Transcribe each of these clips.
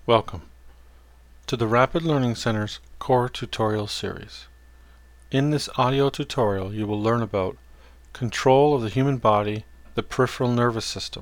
Welcome to the Rapid Learning Center's Core Tutorial Series. In this audio tutorial you will learn about control of the human body, the peripheral nervous system.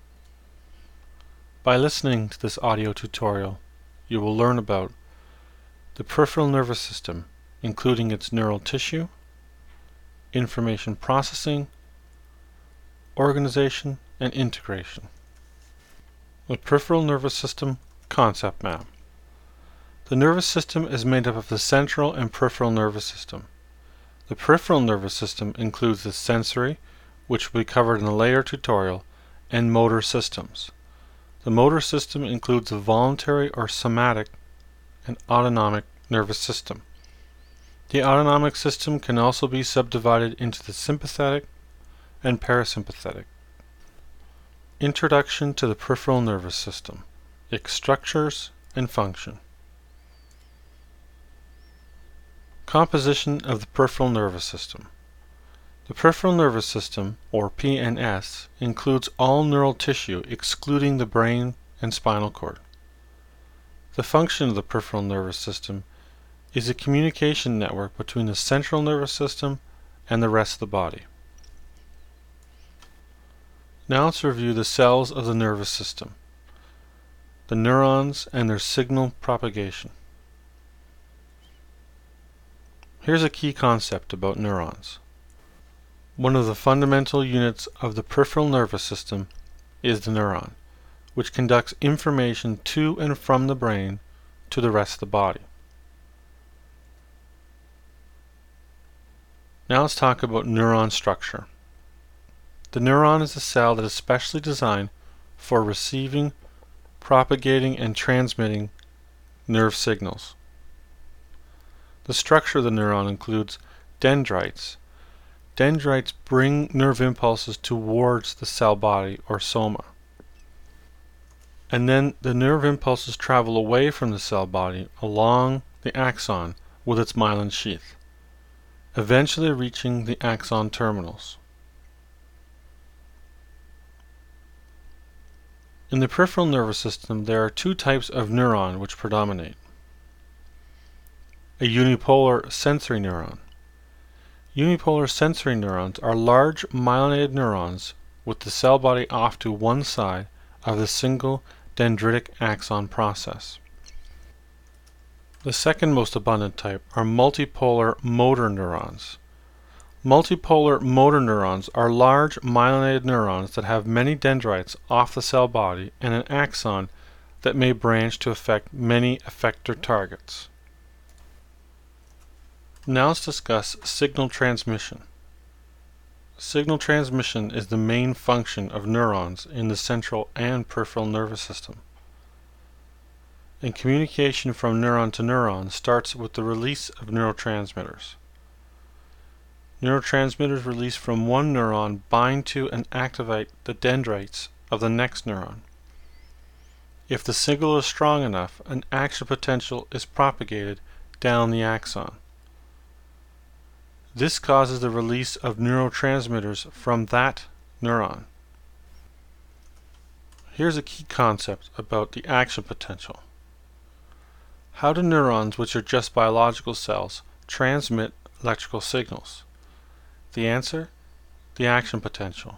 By listening to this audio tutorial you will learn about the peripheral nervous system, including its neural tissue, information processing, organization, and integration. The peripheral nervous system concept map. The nervous system is made up of the central and peripheral nervous system. The peripheral nervous system includes the sensory, which will be covered in a later tutorial, and motor systems. The motor system includes the voluntary or somatic and autonomic nervous system. The autonomic system can also be subdivided into the sympathetic and parasympathetic. Introduction to the peripheral nervous system, its structures and function. Composition of the peripheral nervous system. The peripheral nervous system, or PNS, includes all neural tissue excluding the brain and spinal cord. The function of the peripheral nervous system is a communication network between the central nervous system and the rest of the body. Now let's review the cells of the nervous system, the neurons and their signal propagation. Here's a key concept about neurons. One of the fundamental units of the peripheral nervous system is the neuron, which conducts information to and from the brain to the rest of the body. Now let's talk about neuron structure. The neuron is a cell that is specially designed for receiving, propagating, and transmitting nerve signals. The structure of the neuron includes dendrites. Dendrites bring nerve impulses towards the cell body or soma. And then the nerve impulses travel away from the cell body along the axon with its myelin sheath, eventually reaching the axon terminals. In the peripheral nervous system, there are two types of neuron which predominate. A unipolar sensory neuron. Unipolar sensory neurons are large myelinated neurons with the cell body off to one side of the single dendritic axon process. The second most abundant type are multipolar motor neurons. Multipolar motor neurons are large myelinated neurons that have many dendrites off the cell body and an axon that may branch to affect many effector targets. Now let's discuss signal transmission. Signal transmission is the main function of neurons in the central and peripheral nervous system. And communication from neuron to neuron starts with the release of neurotransmitters. Neurotransmitters released from one neuron bind to and activate the dendrites of the next neuron. If the signal is strong enough, an action potential is propagated down the axon. This causes the release of neurotransmitters from that neuron. Here's a key concept about the action potential. How do neurons, which are just biological cells, transmit electrical signals? The answer? The action potential.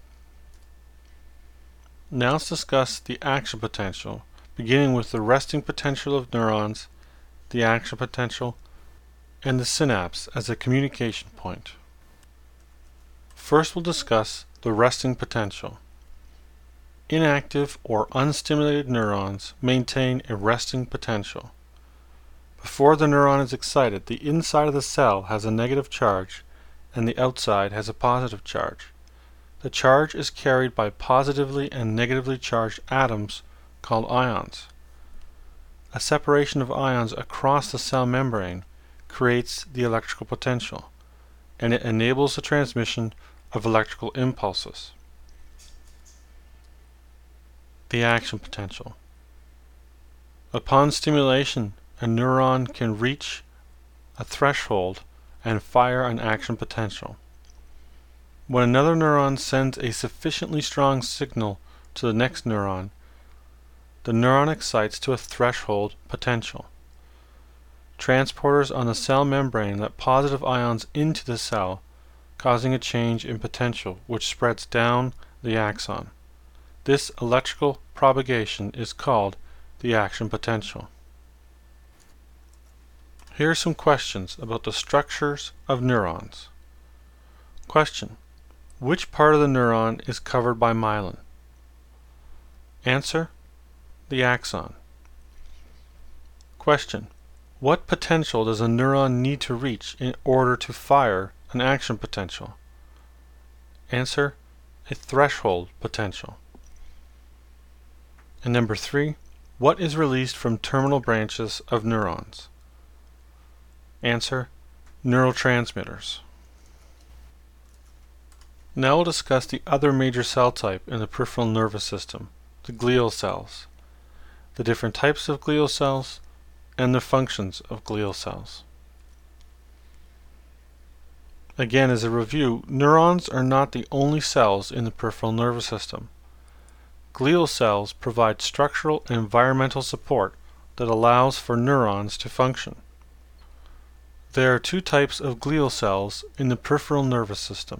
Now let's discuss the action potential, beginning with the resting potential of neurons, the action potential, and the synapse as a communication point. First we'll discuss the resting potential. Inactive or unstimulated neurons maintain a resting potential. Before the neuron is excited, the inside of the cell has a negative charge and the outside has a positive charge. The charge is carried by positively and negatively charged atoms called ions. A separation of ions across the cell membrane creates the electrical potential, and it enables the transmission of electrical impulses. The action potential. Upon stimulation, a neuron can reach a threshold and fire an action potential. When another neuron sends a sufficiently strong signal to the next neuron, the neuron excites to a threshold potential. Transporters on the cell membrane let positive ions into the cell, causing a change in potential which spreads down the axon. This electrical propagation is called the action potential. Here are some questions about the structures of neurons. Question: which part of the neuron is covered by myelin? Answer: the axon. Question: what potential does a neuron need to reach in order to fire an action potential? Answer: a threshold potential. And number 3, what is released from terminal branches of neurons? Answer: neurotransmitters. Now we'll discuss the other major cell type in the peripheral nervous system, the glial cells, the different types of glial cells, and the functions of glial cells. Again, as a review, neurons are not the only cells in the peripheral nervous system. Glial cells provide structural and environmental support that allows for neurons to function. There are 2 types of glial cells in the peripheral nervous system.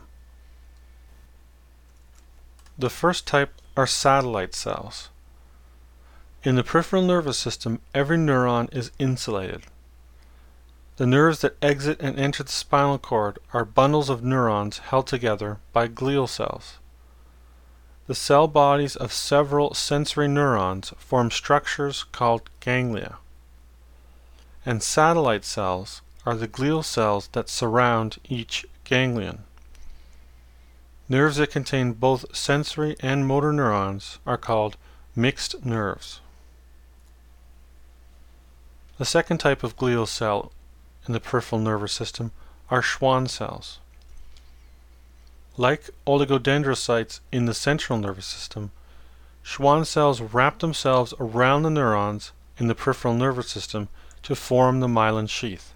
The first type are satellite cells. In the peripheral nervous system, every neuron is insulated. The nerves that exit and enter the spinal cord are bundles of neurons held together by glial cells. The cell bodies of several sensory neurons form structures called ganglia. And satellite cells are the glial cells that surround each ganglion. Nerves that contain both sensory and motor neurons are called mixed nerves. The second type of glial cell in the peripheral nervous system are Schwann cells. Like oligodendrocytes in the central nervous system, Schwann cells wrap themselves around the neurons in the peripheral nervous system to form the myelin sheath.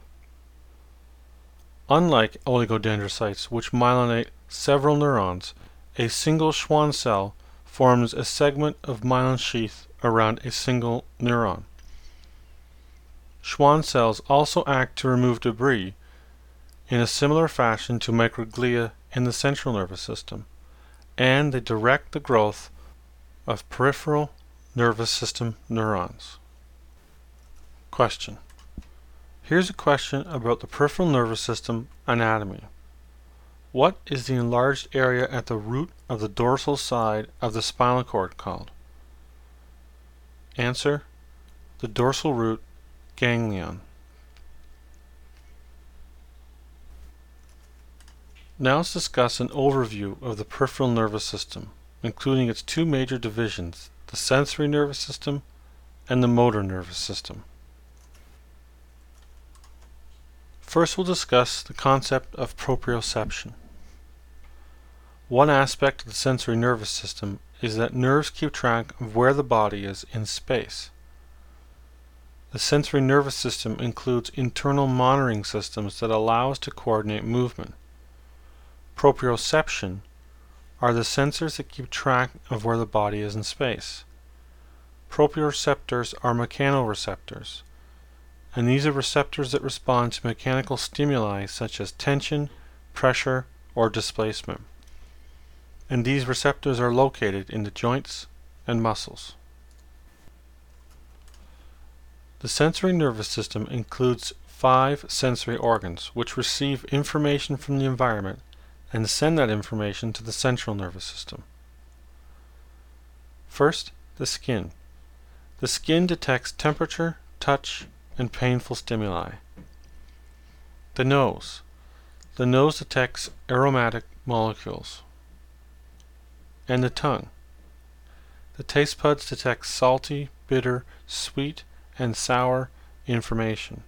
Unlike oligodendrocytes, which myelinate several neurons, a single Schwann cell forms a segment of myelin sheath around a single neuron. Schwann cells also act to remove debris in a similar fashion to microglia in the central nervous system, and they direct the growth of peripheral nervous system neurons. Question: here's a question about the peripheral nervous system anatomy. What is the enlarged area at the root of the dorsal side of the spinal cord called? Answer: the dorsal root ganglion. Now let's discuss an overview of the peripheral nervous system, including its 2 major divisions, the sensory nervous system and the motor nervous system. First, we'll discuss the concept of proprioception. One aspect of the sensory nervous system is that nerves keep track of where the body is in space. The sensory nervous system includes internal monitoring systems that allow us to coordinate movement. Proprioception are the sensors that keep track of where the body is in space. Proprioceptors are mechanoreceptors, and these are receptors that respond to mechanical stimuli such as tension, pressure, or displacement. And these receptors are located in the joints and muscles. The sensory nervous system includes 5 sensory organs which receive information from the environment and send that information to the central nervous system. First, the skin. The skin detects temperature, touch, and painful stimuli. The nose. The nose detects aromatic molecules. And the tongue. The taste buds detect salty, bitter, sweet, and sour information.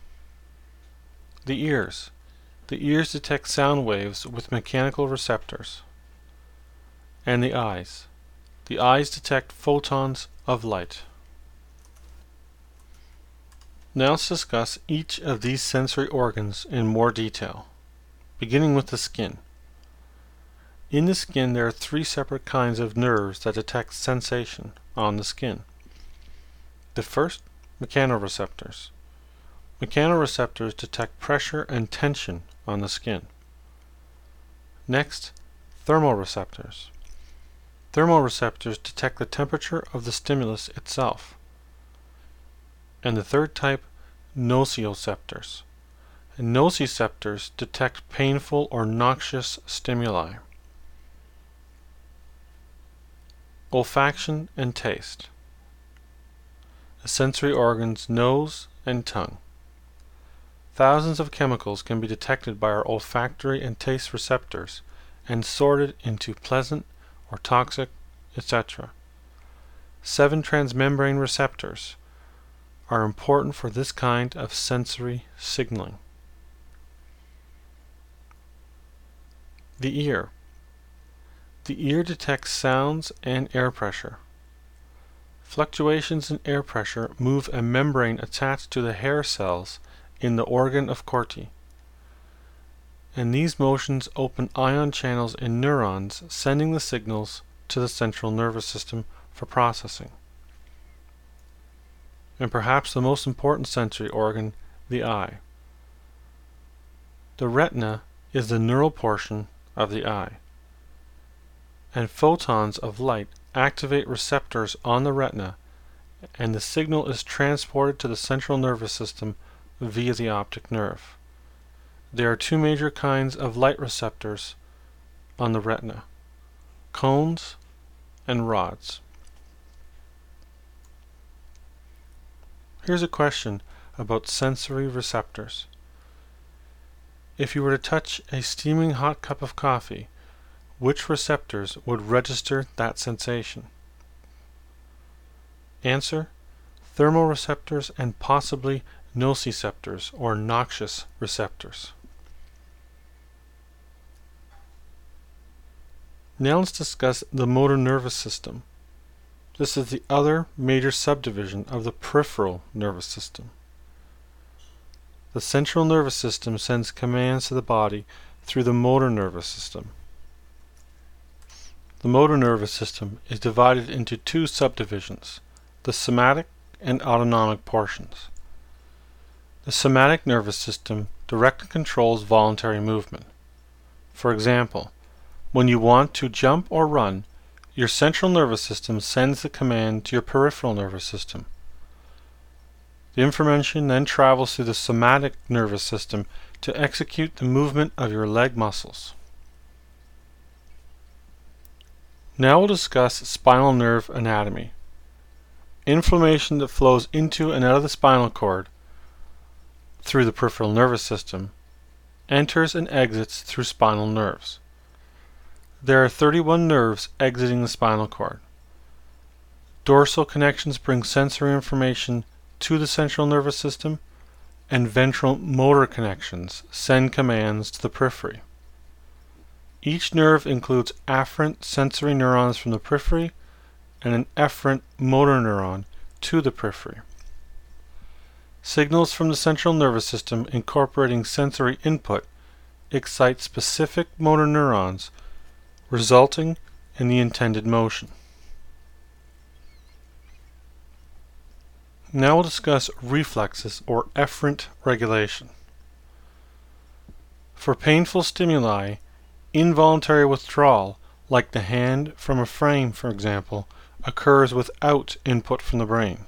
The ears. The ears detect sound waves with mechanical receptors. And the eyes. The eyes detect photons of light. Now let's discuss each of these sensory organs in more detail, beginning with the skin. In the skin there are 3 separate kinds of nerves that detect sensation on the skin. The first, mechanoreceptors. Mechanoreceptors detect pressure and tension on the skin. Next, thermoreceptors. Thermoreceptors detect the temperature of the stimulus itself. And the third type, nociceptors. And nociceptors detect painful or noxious stimuli. Olfaction and taste. The sensory organs nose and tongue. Thousands of chemicals can be detected by our olfactory and taste receptors and sorted into pleasant or toxic, etc. 7 transmembrane receptors are important for this kind of sensory signaling. The ear. The ear detects sounds and air pressure. Fluctuations in air pressure move a membrane attached to the hair cells in the organ of Corti, and these motions open ion channels in neurons, sending the signals to the central nervous system for processing. And perhaps the most important sensory organ, the eye. The retina is the neural portion of the eye, and photons of light activate receptors on the retina, and the signal is transported to the central nervous system via the optic nerve. There are 2 major kinds of light receptors on the retina: cones and rods. Here's a question about sensory receptors. If you were to touch a steaming hot cup of coffee, which receptors would register that sensation? Answer: thermoreceptors and possibly nociceptors or noxious receptors. Now let's discuss the motor nervous system. This is the other major subdivision of the peripheral nervous system. The central nervous system sends commands to the body through the motor nervous system. The motor nervous system is divided into 2 subdivisions, the somatic and autonomic portions. The somatic nervous system directly controls voluntary movement. For example, when you want to jump or run, your central nervous system sends the command to your peripheral nervous system. The information then travels through the somatic nervous system to execute the movement of your leg muscles. Now we'll discuss spinal nerve anatomy. Inflammation that flows into and out of the spinal cord through the peripheral nervous system enters and exits through spinal nerves. There are 31 nerves exiting the spinal cord. Dorsal connections bring sensory information to the central nervous system, and ventral motor connections send commands to the periphery. Each nerve includes afferent sensory neurons from the periphery and an efferent motor neuron to the periphery. Signals from the central nervous system incorporating sensory input excite specific motor neurons, resulting in the intended motion. Now we'll discuss reflexes or efferent regulation. For painful stimuli, involuntary withdrawal, like the hand from a frame, for example, occurs without input from the brain.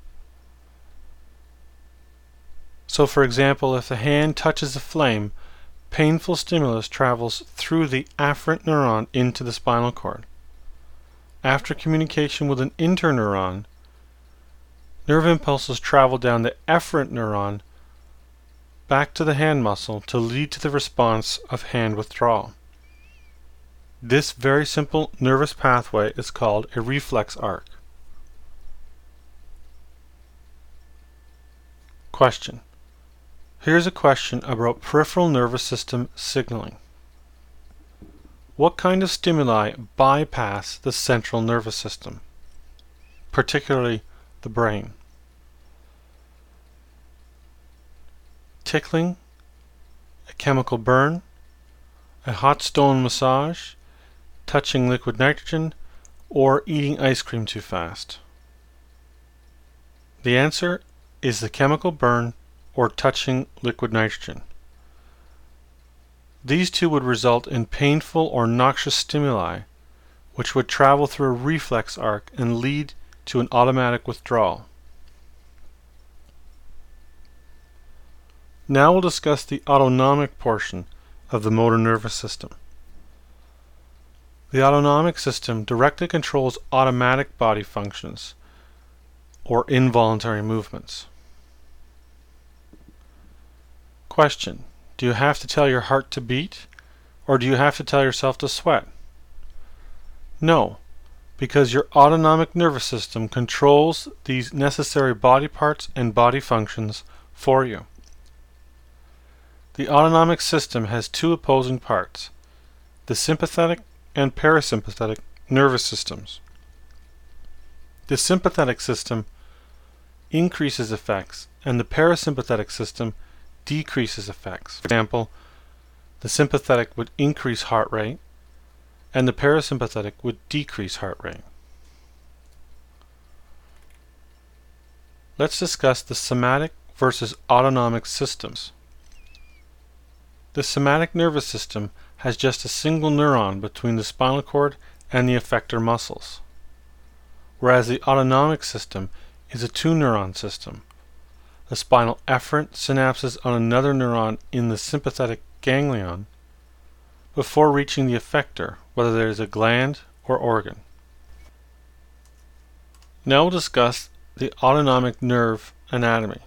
So, for example, if the hand touches a flame, painful stimulus travels through the afferent neuron into the spinal cord. After communication with an interneuron, nerve impulses travel down the efferent neuron back to the hand muscle to lead to the response of hand withdrawal. This very simple nervous pathway is called a reflex arc. Question. Here's a question about peripheral nervous system signaling. What kind of stimuli bypass the central nervous system, particularly the brain? Tickling, a chemical burn, a hot stone massage, touching liquid nitrogen, or eating ice cream too fast. The answer is the chemical burn or touching liquid nitrogen. These two would result in painful or noxious stimuli, which would travel through a reflex arc and lead to an automatic withdrawal. Now we'll discuss the autonomic portion of the motor nervous system. The autonomic system directly controls automatic body functions, or involuntary movements. Question: do you have to tell your heart to beat, or do you have to tell yourself to sweat? No, because your autonomic nervous system controls these necessary body parts and body functions for you. The autonomic system has two opposing parts, the sympathetic and parasympathetic nervous systems. The sympathetic system increases effects, and the parasympathetic system decreases effects. For example, the sympathetic would increase heart rate, and the parasympathetic would decrease heart rate. Let's discuss the somatic versus autonomic systems. The somatic nervous system has just a single neuron between the spinal cord and the effector muscles, whereas the autonomic system is a two-neuron system. The spinal efferent synapses on another neuron in the sympathetic ganglion before reaching the effector, whether there is a gland or organ. Now we'll discuss the autonomic nerve anatomy.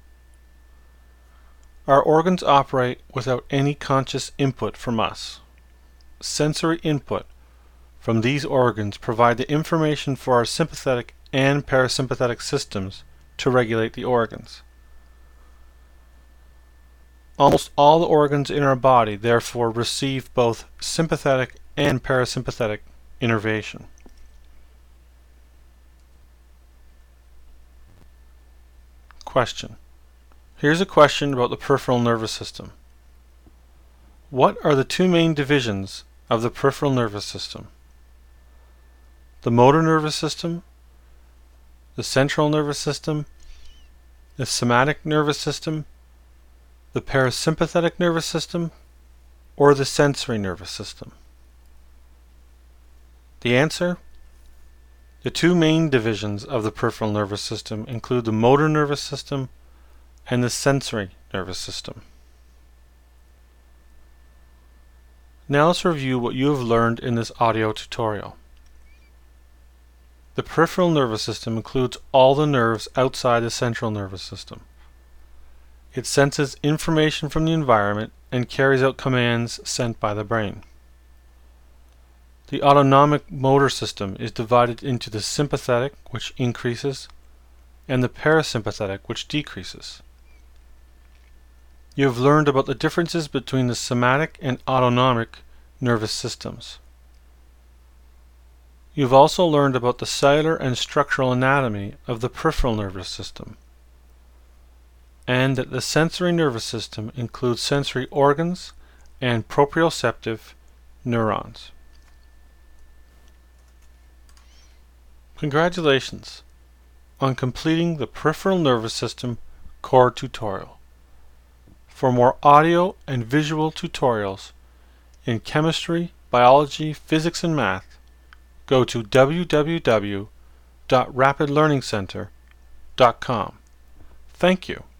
Our organs operate without any conscious input from us. Sensory input from these organs provide the information for our sympathetic and parasympathetic systems to regulate the organs. Almost all the organs in our body therefore receive both sympathetic and parasympathetic innervation. Question: here's a question about the peripheral nervous system. What are the two main divisions of the peripheral nervous system? The motor nervous system, the central nervous system, the somatic nervous system, the parasympathetic nervous system, or the sensory nervous system? The answer: the two main divisions of the peripheral nervous system include the motor nervous system and the sensory nervous system. Now let's review what you have learned in this audio tutorial. The peripheral nervous system includes all the nerves outside the central nervous system. It senses information from the environment and carries out commands sent by the brain. The autonomic motor system is divided into the sympathetic, which increases, and the parasympathetic, which decreases. You have learned about the differences between the somatic and autonomic nervous systems. You've also learned about the cellular and structural anatomy of the peripheral nervous system, and that the sensory nervous system includes sensory organs and proprioceptive neurons. Congratulations on completing the peripheral nervous system core tutorial. For more audio and visual tutorials in chemistry, biology, physics, and math, go to www.rapidlearningcenter.com. Thank you.